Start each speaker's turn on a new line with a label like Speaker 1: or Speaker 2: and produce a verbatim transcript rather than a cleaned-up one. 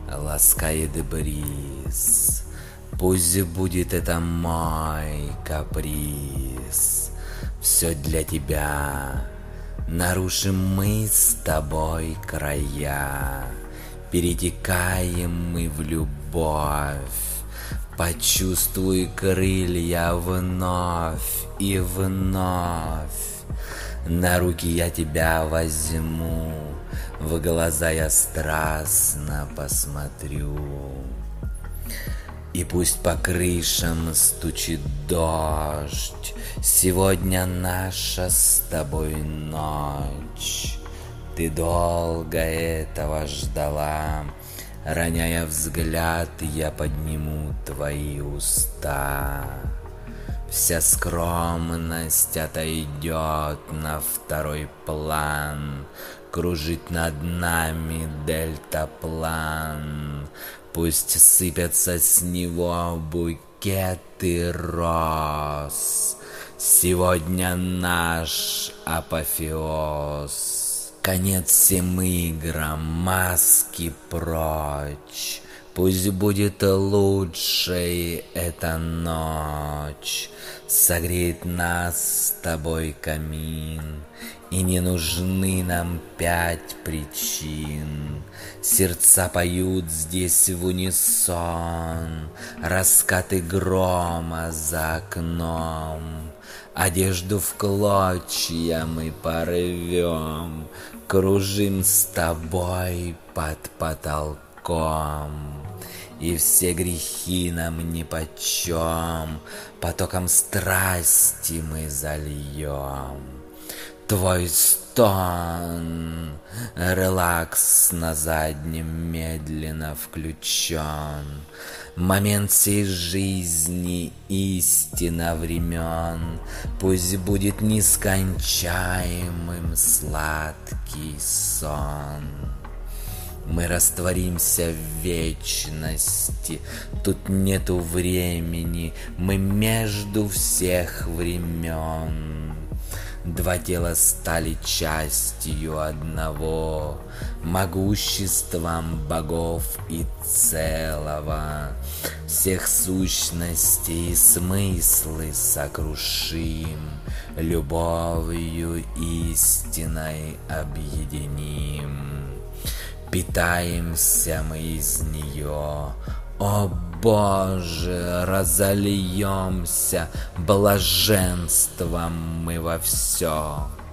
Speaker 1: ласкает бриз. Пусть будет это мой каприз. Все для тебя. Нарушим мы с тобой края, перетекаем мы в любовь. Почувствуй крылья вновь и вновь. На руки я тебя возьму, в глаза я страстно посмотрю. И пусть по крышам стучит дождь, сегодня наша с тобой ночь. Ты долго этого ждала, роняя взгляд, я подниму твои уста. Вся скромность отойдет на второй план, кружит над нами дельтаплан. Пусть сыпятся с него букеты роз, сегодня наш апофеоз. Конец всем играм, маски прочь. Пусть будет лучшей эта ночь, согреет нас с тобой камин, и не нужны нам пять причин. Сердца поют здесь в унисон, раскаты грома за окном. Одежду в клочья мы порвем, кружим с тобой под потолком. И все грехи нам нипочем, потоком страсти мы зальем. Твой стон, релакс на заднем медленно включен. Момент всей жизни, истина времен, пусть будет нескончаемым сладкий сон. Мы растворимся в вечности, тут нету времени, мы между всех времен. Два тела стали частью одного, могуществом богов и целого. Всех сущностей и смыслы сокрушим, любовью истиной объединим. Питаемся мы из нее, о Боже, разольемся блаженством мы во все.